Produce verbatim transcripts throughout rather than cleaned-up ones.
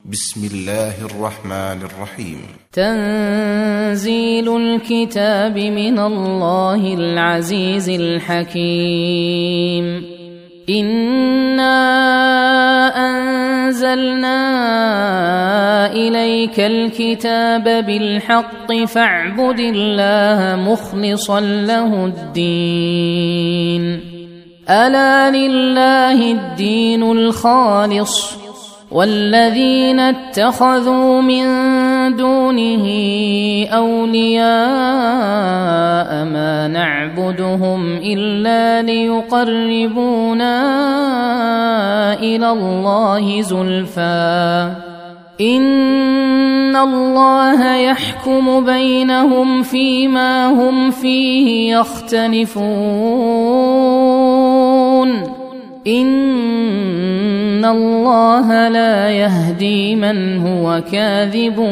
بسم الله الرحمن الرحيم. تنزيل الكتاب من الله العزيز الحكيم. إنا أنزلنا إليك الكتاب بالحق فاعبد الله مخلصا له الدين. ألا لله الدين الخالص والذين اتخذوا من دونه أولياء ما نعبدهم إلا ليقربونا إلى الله زلفى إن الله يحكم بينهم فيما هم فيه يختلفون إن الله لا يهدي من هو كاذب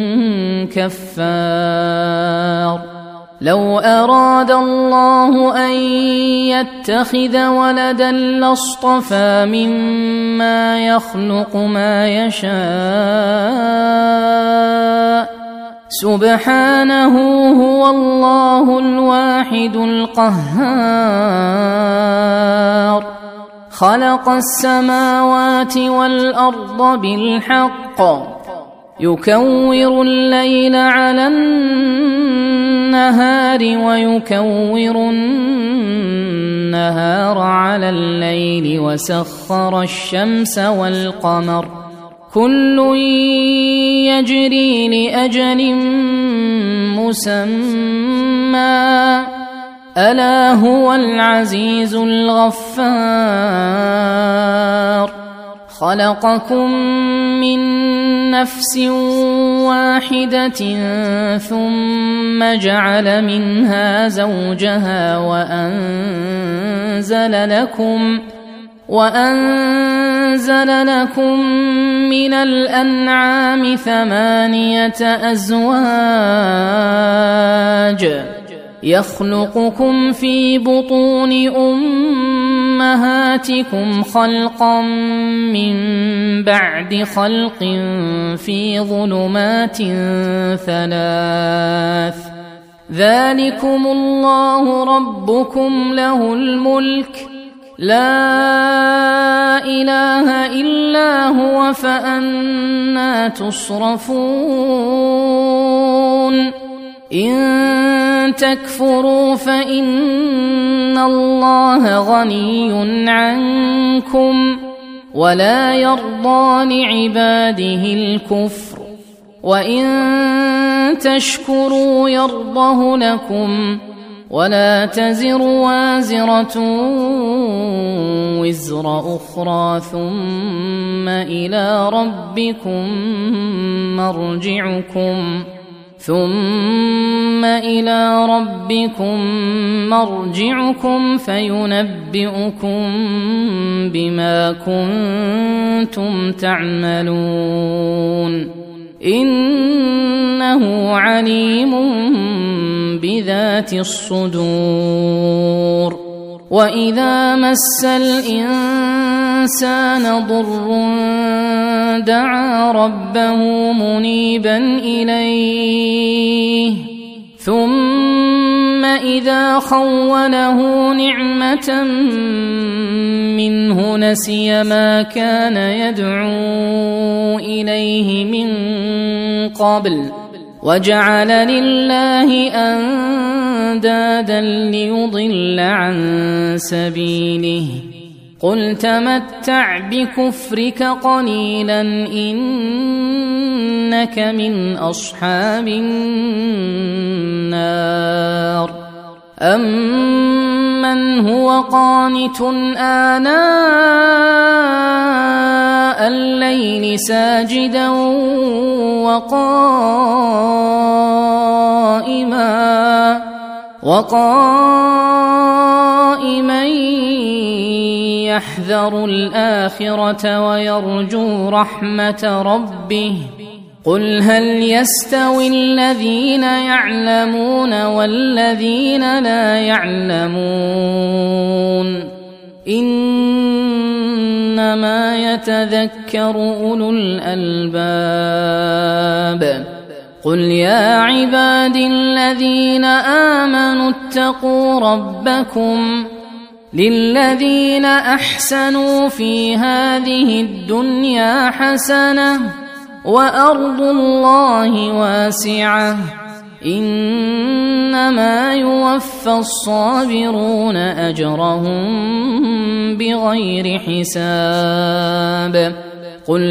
كفار. لو أراد الله أن يتخذ ولدا لاصطفى مما يخلق ما يشاء سبحانه هو الله الواحد القهار. خلق السماوات والأرض بالحق يكور الليل على النهار ويكور النهار على الليل وسخر الشمس والقمر كل يجري لأجل مسمى ألا هو العزيز الغفار. خلقكم من نفس واحدة ثم جعل منها زوجها وأنزل لكم وأنزل لكم من الأنعام ثمانية أزواج يخلقكم في بطون أمهاتكم خلقا من بعد خلق في ظلمات ثلاث ذلكم الله ربكم له الملك لا إله إلا هو فأنى تصرفون. إن تكفروا فإن الله غني عنكم ولا يرضى لعباده الكفر وإن تشكروا يرضه لكم ولا تزر وازرة وزر أخرى ثم إلى ربكم مرجعكم ثم إلى ربكم مرجعكم فينبئكم بما كنتم تعملون إنه عليم بذات الصدور. وإذا مس الإنسان ضر دعا ربه منيبا إليه ثم إذا خوله نعمة منه نسي ما كان يدعو إليه من قبل وجعل لله أندادا ليضل عن سبيله قل تمتع بكفرك قليلا إنك من أصحاب النار. أمن هو قانت آناء الليل ساجدا وقائما وقائما يحذر الآخرة ويرجو رحمة ربه قل هل يستوي الذين يعلمون والذين لا يعلمون إنما إنما يتذكر أولو الألباب قل يا عبادي الذين آمنوا اتقوا ربكم للذين أحسنوا في هذه الدنيا حسنة وأرض الله واسعة إنما يوفى الصابرون أجرهم بغير حساب قل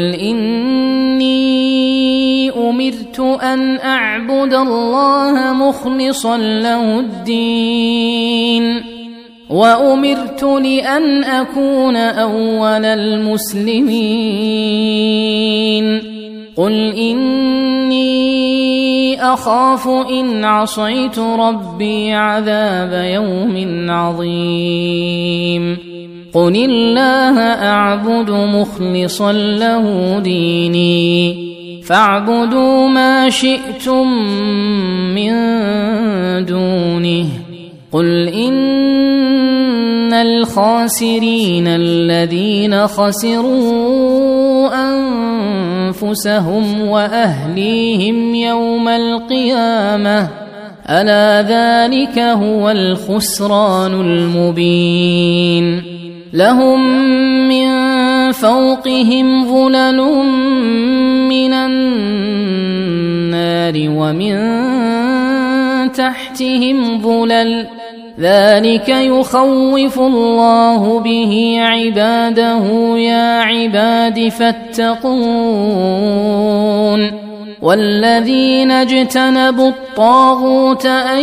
إني أمرت أن أعبد الله مخلصا له الدين وأمرت لأن أكون أول المسلمين قل إني أخاف إن عصيت ربي عذاب يوم عظيم قل الله أعبد مخلصا له ديني فاعبدوا ما شئتم من دونه قل إن الخاسرين الذين خسروا أنفسهم وأهليهم يوم القيامة ألا ذلك هو الخسران المبين لهم من فوقهم ظلل من النار ومن تحتهم ظلل ذلك يخوف الله به عباده يا عباد فاتقون والذين اجتنبوا الطاغوت أن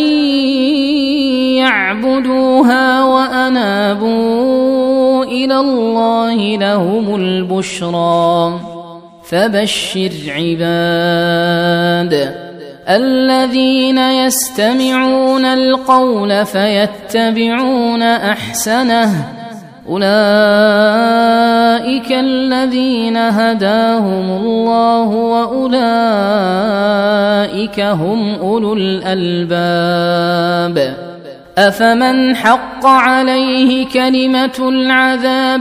يعبدوها وأنابوا إلى الله لهم البشرى فبشر عباد الذين يستمعون القول فيتبعون أحسنه أولئك الذين هداهم الله وأولئك هم أولو الألباب أفمن حق عليه كلمة العذاب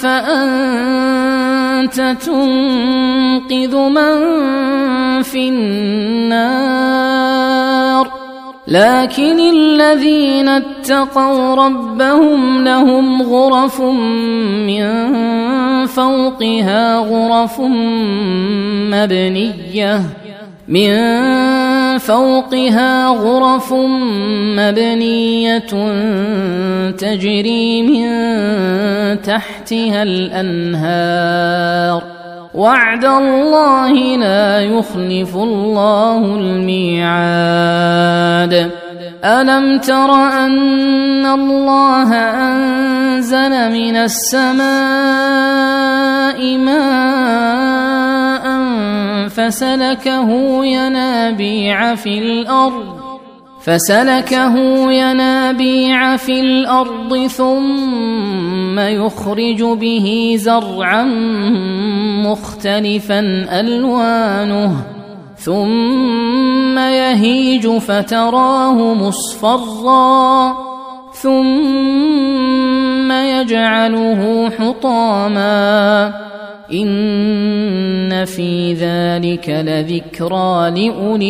أفأنت تنقذ من في النار لكن الذين اتقوا ربهم لهم غرف من فوقها غرف مبنية من فوقها غرف مبنية تجري من تحتها الأنهار وعد الله لا يخلف الله الميعاد ألم تر أن الله أنزل من السماء ماء فسلكه ينابيع في الأرض فسلكه ينابيع في الأرض ثم يخرج به زرعا مختلفا ألوانه ثم يهيج فتراه مصفرا ثم يجعله حطاما إن في ذلك لذكرى لأولي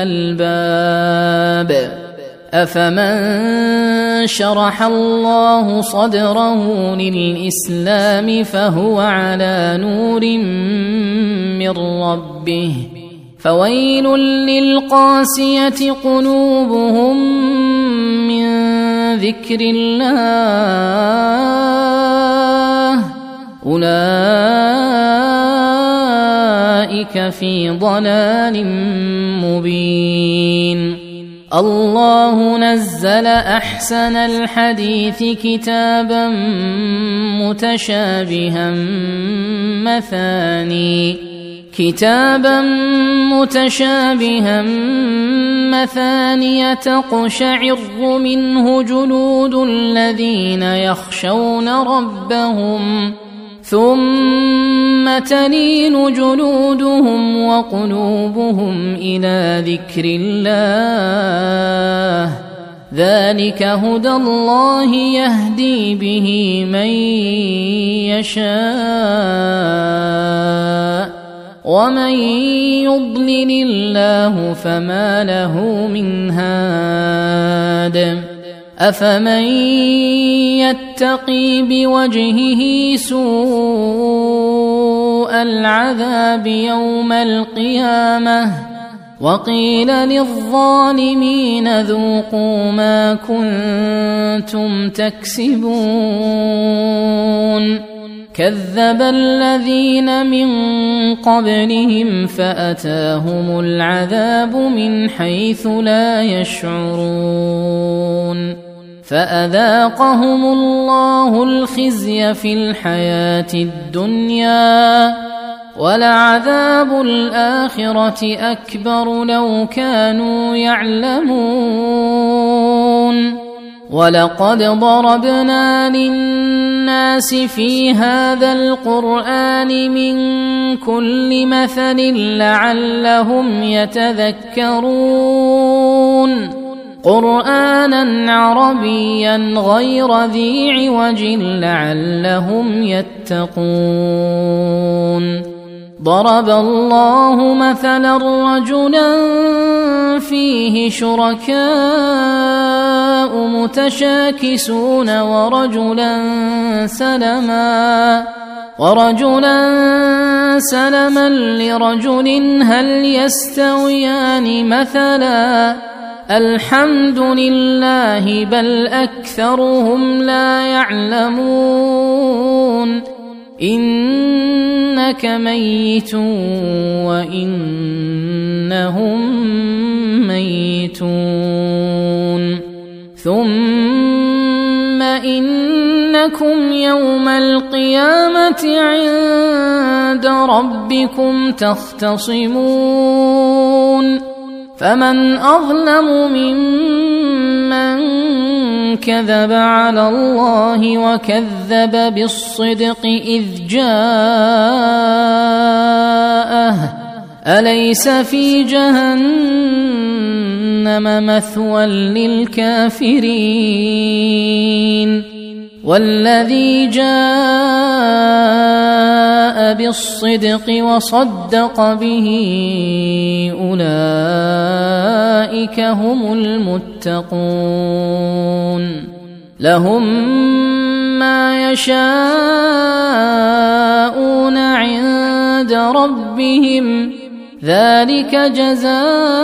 الألباب أفمن شرح الله صدره للإسلام فهو على نور من ربه فويل للقاسية قلوبهم من ذكر الله أولئك في ضلال مبين الله نزل أحسن الحديث كتابا متشابها مثاني كتابا متشابها مثانية تقشعر منه جلود الذين يخشون ربهم ثم تلين جلودهم وقلوبهم إلى ذكر الله ذلك هدى الله يهدي به من يشاء ومن يضلل الله فما له من هاد أفمن يتقي بوجهه سوء العذاب يوم القيامة وقيل للظالمين ذوقوا ما كنتم تكسبون كذب الذين من قبلهم فأتاهم العذاب من حيث لا يشعرون فأذاقهم الله الخزي في الحياة الدنيا ولعذاب الآخرة أكبر لو كانوا يعلمون ولقد ضربنا للناس في هذا القرآن من كل مثل لعلهم يتذكرون قرآنا عربيا غير ذي عوج لعلهم يتقون ضرب الله مثلا رجلا فيه شركاء متشاكسون ورجلا سلما ورجلا سلما لرجل هل يستويان مثلا الحمد لله بل أكثرهم لا يعلمون إنك ميت وإنهم ميتون ثم إنكم يوم القيامة عند ربكم تختصمون فمن أظلم ممن كذب على الله وكذب بالصدق إذ جاءه أليس في جهنم مثوى للكافرين والذي جاء بالصدق وصدق به أولئك هم المتقون لهم ما يشاءون عند ربهم ذلك جزاء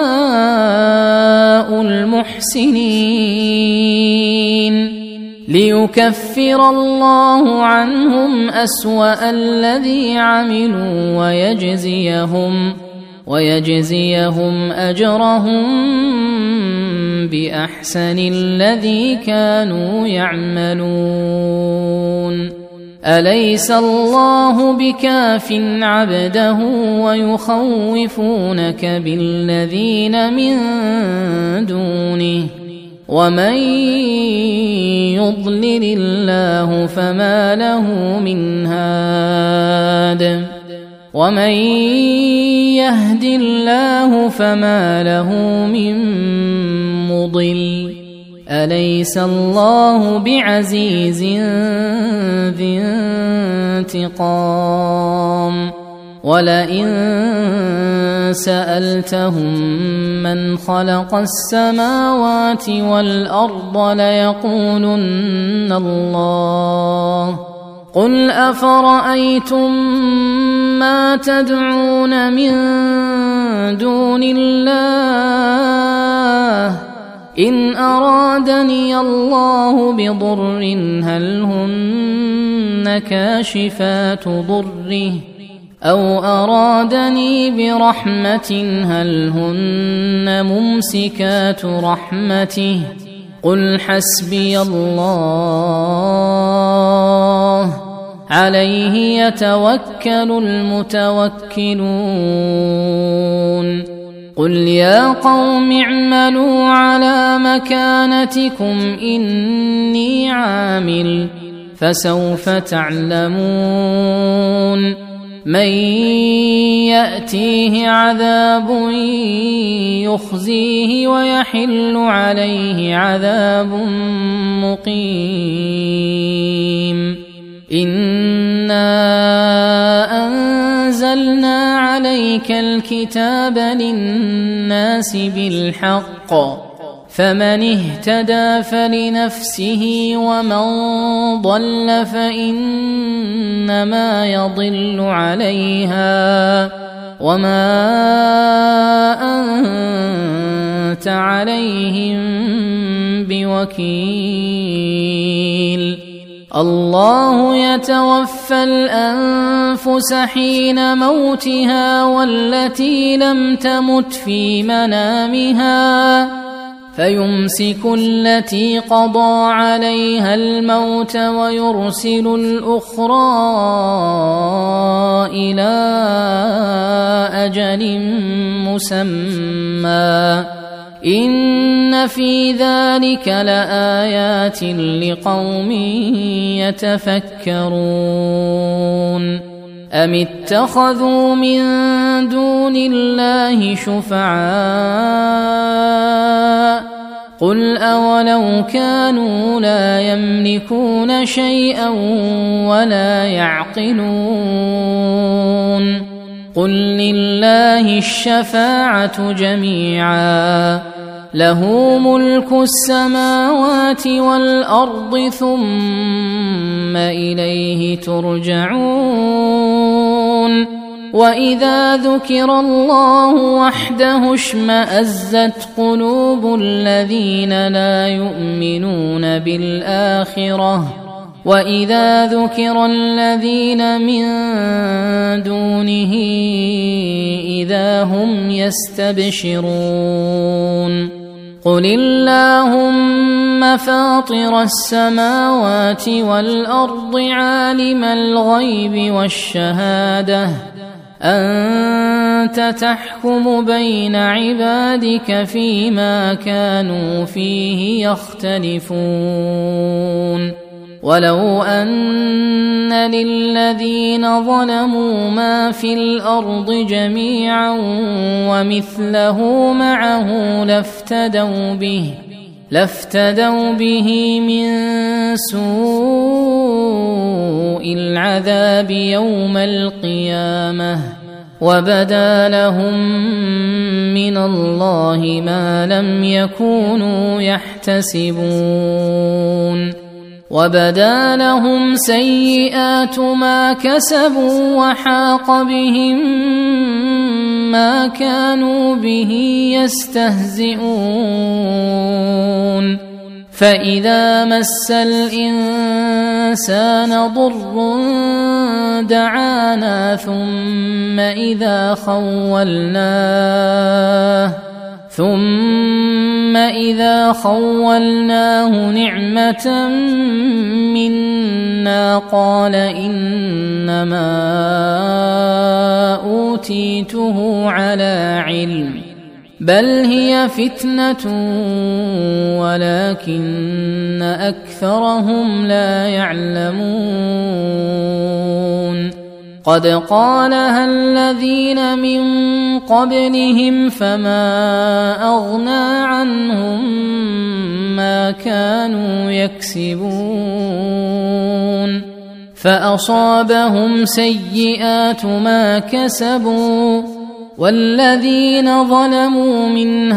المحسنين ليكفر الله عنهم أسوأ الذي عملوا ويجزيهم ويجزيهم أجرهم بأحسن الذي كانوا يعملون أليس الله بكاف عبده ويخوفونك بالذين من دونه ومن يضلل الله فما له من هاد ومن يهد الله فما له من مضل أليس الله بعزيز ذي انتقام ولئن سألتهم من خلق السماوات والأرض ليقولن الله قل أفرأيتم ما تدعون من دون الله إن أرادني الله بضر هل هن كاشفات ضره أو أرادني برحمة هل هن ممسكات رحمته قل حسبي الله عليه يتوكل المتوكلون قل يا قوم اعملوا على مكانتكم إني عامل فسوف تعلمون من يأتيه عذاب يخزيه ويحل عليه عذاب مقيم إنا أنزلنا عليك الكتاب للناس بالحق فمن اهتدى فلنفسه ومن ضل فإنما يضل عليها وما أنت عليهم بوكيل الله يتوفى الأنفس حين موتها والتي لم تمت في منامها فيمسك التي قضى عليها الموت ويرسل الأخرى إلى أجل مسمى إن في ذلك لآيات لقوم يتفكرون أم اتخذوا من دون الله شفعاء قل أولو كانوا لا يملكون شيئا ولا يعقلون قل لله الشفاعة جميعا له ملك السماوات والأرض ثم إليه ترجعون وإذا ذكر الله وحده اشمأزت قلوب الذين لا يؤمنون بالآخرة وإذا ذكر الذين من دونه إذا هم يستبشرون قل اللهم فاطر السماوات والأرض عالم الغيب والشهادة أنت تحكم بين عبادك فيما كانوا فيه يختلفون ولو أن للذين ظلموا ما في الأرض جميعا ومثله معه لافتدوا به لافتدوا به من سوء العذاب يوم القيامة وبدا لهم من الله ما لم يكونوا يحتسبون وبدا لهم سيئات ما كسبوا وحاق بهم ما كانوا به يستهزئون فإذا مس الإنسان ضر دعانا ثم إذا خولناه ثم إذا خولناه نعمة منا قال إنما أوتيته على علم بل هي فتنة ولكن أكثرهم لا يعلمون قد قالها الذين من قبلهم فما أغنى عنهم ما كانوا يكسبون فأصابهم سيئات ما كسبوا والذين ظلموا من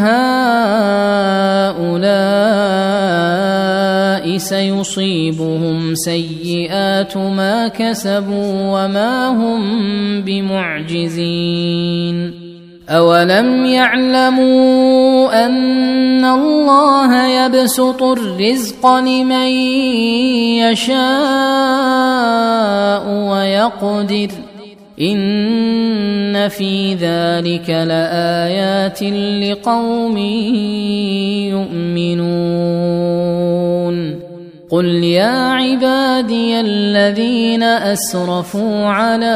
هؤلاء سيصيبهم سيئات ما كسبوا وما هم بمعجزين أولم يعلموا أن الله يبسط الرزق لمن يشاء ويقدر إن في ذلك لآيات لقوم يؤمنون قل يا عبادي الذين أسرفوا على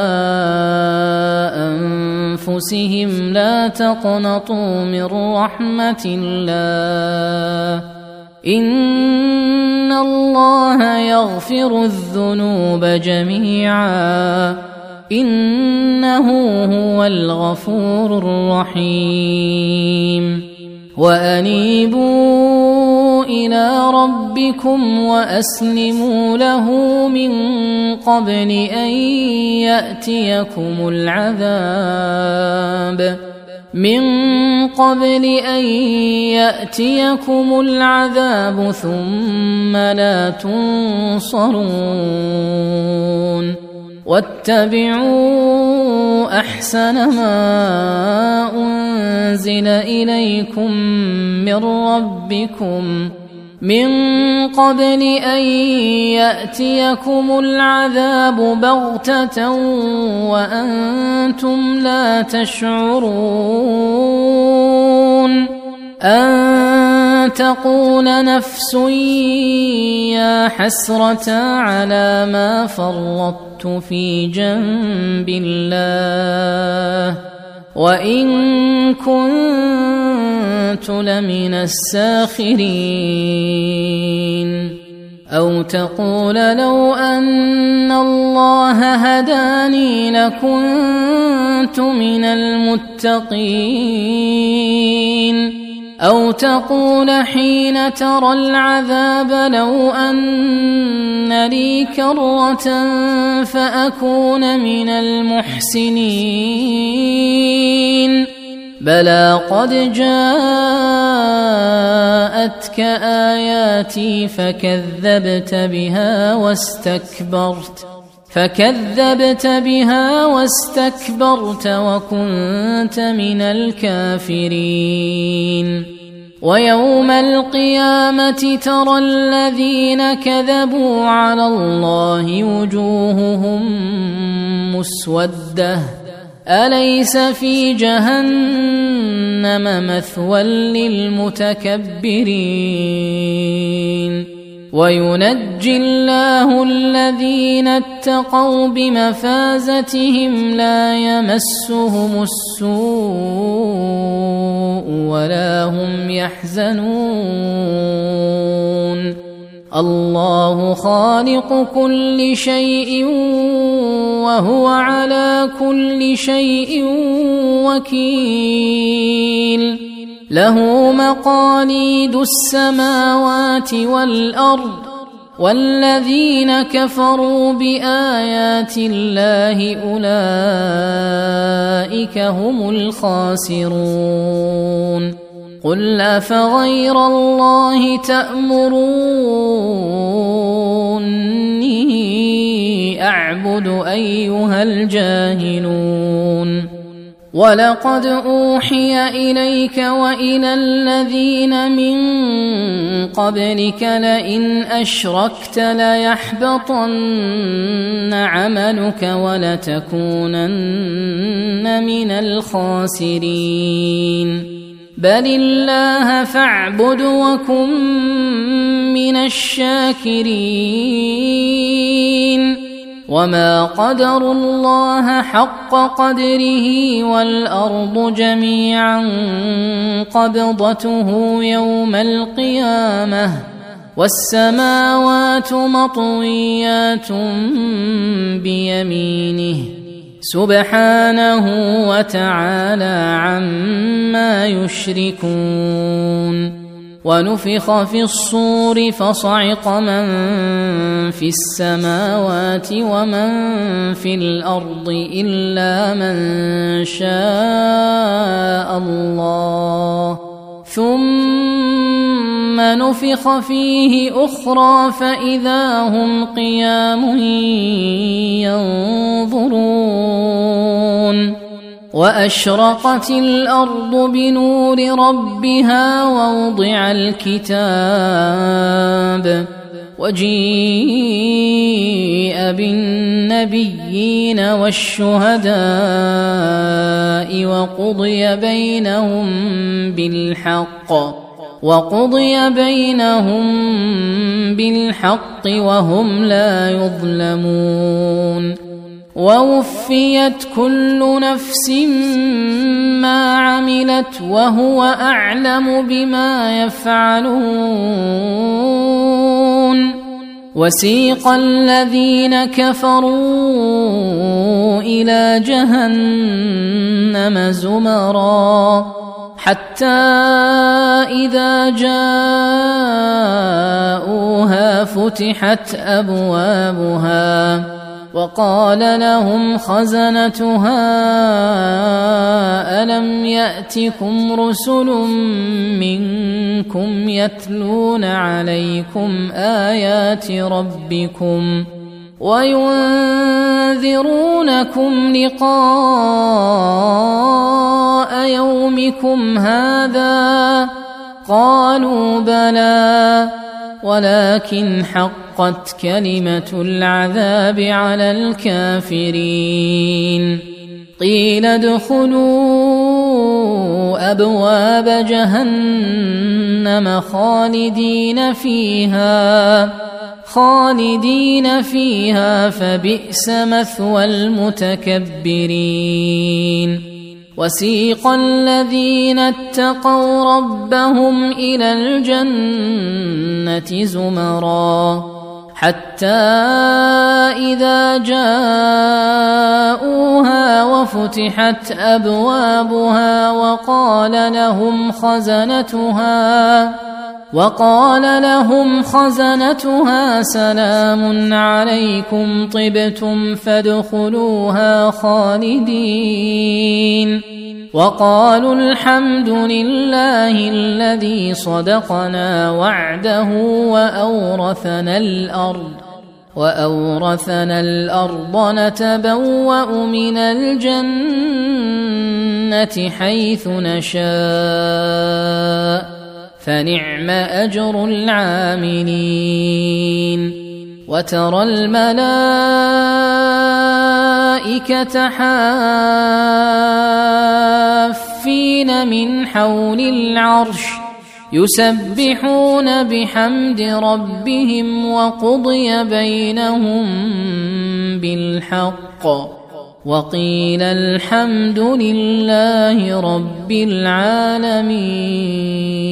أنفسهم لا تقنطوا من رحمة الله إن الله يغفر الذنوب جميعا إنه هو الغفور الرحيم وأنيبوا إلى ربكم وأسلموا له من قبل أن يأتيكم العذاب من قبل أن يأتيكم العذاب ثم لا تنصرون واتبعوا أحسن ما أنزل إليكم من ربكم من قبل أن يأتيكم العذاب بغتة وأنتم لا تشعرون أن تقول نفس يا حسرة على ما فرطت في جنب الله وإن كنت لمن الساخرين أو تقول لو أن الله هداني لكنت من المتقين أو تقول حين ترى العذاب لو أن لي كرة فأكون من المحسنين بلى قد جاءتك آياتي فكذبت بها واستكبرت فكذبت بها واستكبرت وكنت من الكافرين ويوم القيامة ترى الذين كذبوا على الله وجوههم مسودة أليس في جهنم مثوى للمتكبرين وينجي الله الذين اتقوا بمفازتهم لا يمسهم السوء ولا هم يحزنون الله خالق كل شيء وهو على كل شيء وكيل له مقاليد السماوات والأرض والذين كفروا بآيات الله أولئك هم الخاسرون قل أفغير الله تأمروني أعبد أيها الجاهلون ولقد أوحي إليك وإلى الذين من قبلك لئن أشركت ليحبطن عملك ولتكونن من الخاسرين بل الله فاعبد وكن من الشاكرين وما قدروا الله حق قدره والأرض جميعا قبضته يوم القيامة والسماوات مطويات بيمينه سبحانه وتعالى عما يشركون ونفخ في الصور فصعق من في السماوات ومن في الأرض إلا من شاء الله ثم نفخ فيه أخرى فإذا هم قيام ينظرون وأشرقت الأرض بنور ربها ووضع الكتاب وجيء بالنبيين والشهداء وقضي بينهم بالحق وقضي بينهم بالحق وهم لا يظلمون ووفيت كل نفس ما عملت وهو أعلم بما يفعلون وسيق الذين كفروا إلى جهنم زمرا حتى إذا جاءوها فتحت أبوابها وقال لهم خزنتها ألم يأتكم رسل منكم يتلون عليكم آيات ربكم وينذرونكم لقاء يومكم هذا قالوا بلى ولكن حقت كلمة العذاب على الكافرين قيل ادخلوا أبواب جهنم خالدين فيها خالدين فيها فبئس مثوى المتكبرين وسيق الذين اتقوا ربهم إلى الجنة زمرا حتى إذا جاءوها وفتحت أبوابها وقال لهم خزنتها وقال لهم خزنتها سلام عليكم طبتم فادخلوها خالدين وقالوا الحمد لله الذي صدقنا وعده وأورثنا الأرض وأورثنا الأرض نتبوأ من الجنة حيث نشاء فنعم أجر العاملين وترى الملائكة حافين من حول العرش يسبحون بحمد ربهم وقضي بينهم بالحق وقيل الحمد لله رب العالمين.